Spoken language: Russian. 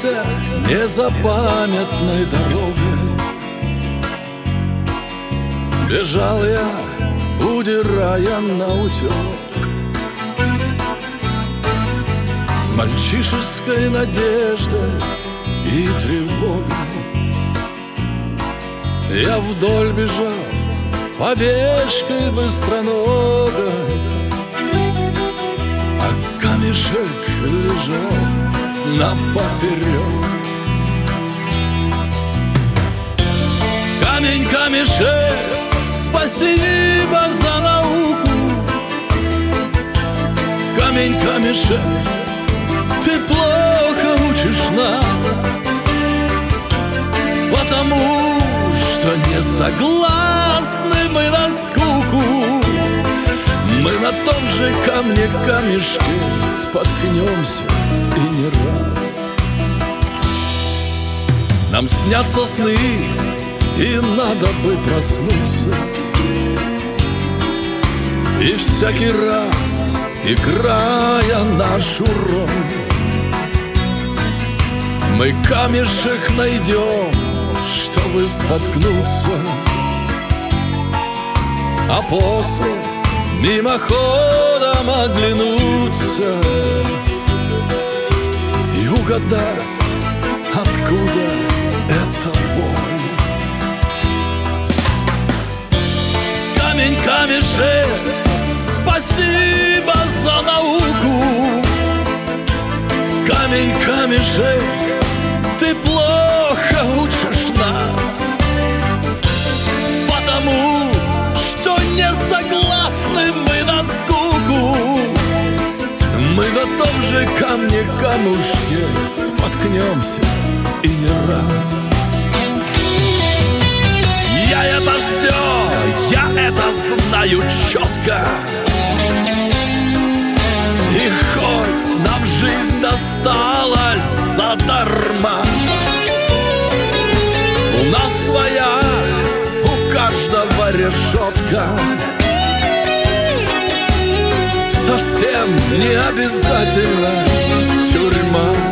какой-то незапамятной дорогой бежал я, удирая наутек, с мальчишеской надеждой и тревогой. Я вдоль бежал побежкой быстроногой, а камешек лежал напоперек. Камень, камешек, спасибо за науку. Камень, камешек, ты плохо учишь нас, потому что не согласны мы на скуку. Мы на том же камне камешке споткнемся и не раз. Нам снятся сны, и надо бы проснуться, и всякий раз, играя нашу роль, мы камешек найдем, чтобы споткнуться, а после мимоходом оглянуться и угадать, откуда эта боль. Камень, камешек, спасибо за науку. Камень, камешек, ты плохо учишь нас, потому что не согласны мы на скуку. Мы на том же камне камушке споткнемся и не раз. Я это все, я это знаю четко, и хоть нам жизнь досталась задарма, у нас своя, у каждого решетка. Совсем не обязательно тюрьма.